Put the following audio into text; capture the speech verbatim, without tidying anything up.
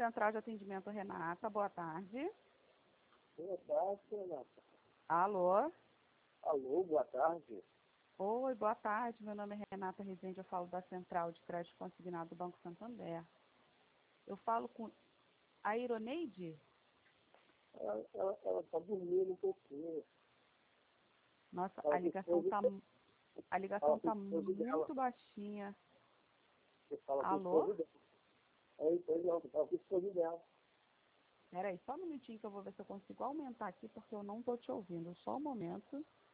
Central de Atendimento Renata, boa tarde. Boa tarde, Renata. Alô? Alô, boa tarde. Oi, boa tarde. Meu nome é Renata Rezende, eu falo da Central de Crédito Consignado do Banco Santander. Eu falo com a Ironeide? Ela, ela, ela tá dormindo um pouquinho. Nossa, Ela a ligação responde, tá, a ligação ela tá responde dela. muito baixinha. Você fala com o Alô? esposo dela. Aí, pois não, você fala com o esposo dela. Peraí, só um minutinho que eu vou ver se eu consigo aumentar aqui, porque eu não tô te ouvindo. Só um momento.